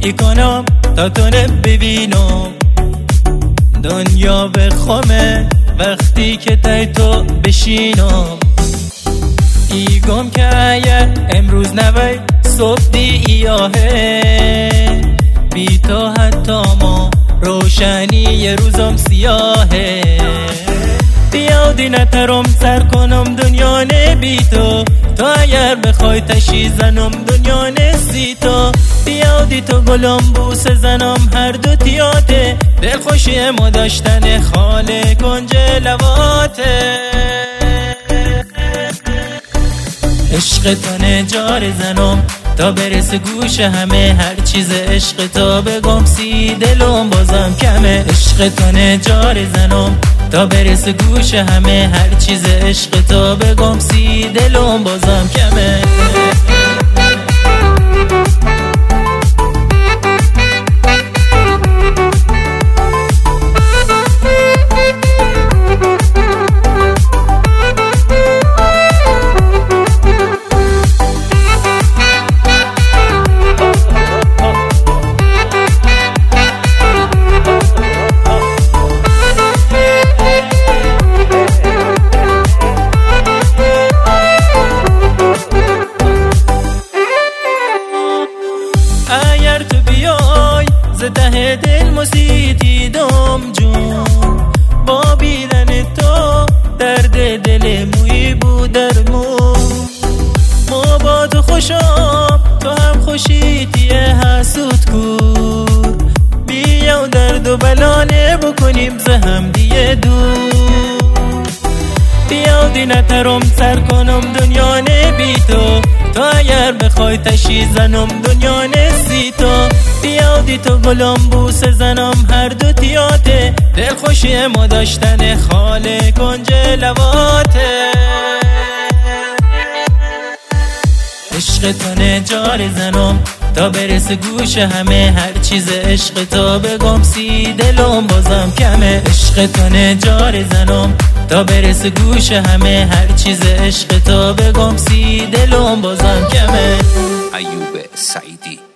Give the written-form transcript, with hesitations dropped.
کی کنم تا تو ببینم دنیا به خمه وقتی که تای تو بشینم ایگم که اگر امروز نوی صبح دی ایاهه بی تو حتی ما روشنی یه روزم سیاهه بیادی نترم سر کنم دنیا نبی تو اگر بخوای تشی زنم دنیا نسی تو بیادی تو گلم بوس زنم هر دو تیاته دل خوشی ما داشتن خاله کنج لواته عشق تو نجار زنم تا برسه گوش همه هر چیز عشق تو بگم سی دلم بازم کمه عشق تو نجار زنم تا برسه گوش همه هر چیز عشق تو بگم سی دلم بازم کمه اگر تو بیای زده دل مسیتی دم جون با بیدن تو درد دل موی بود درمون ما با تو خوشم تو هم خوشیتیه حسود کور بیا و درد و بلانه بکنیم زهم دیه دور بیا دی نترم سر کنم دنیا نبی تو اگر بخوای تشی زنم دنیا نسی تو بیادی تو گلم بوس زنم هر دو تیاته دل خوشی ما داشتن خاله کنج لواته عشق تو نجار زنم تا برسه گوش همه هر چیز عشق تو بگم سی دلم بازم کمه عشق تو نجار زنم تا برسه گوش همه هر چیز عشق تو بگم سی دلم بازم کمه ایوب سعیدی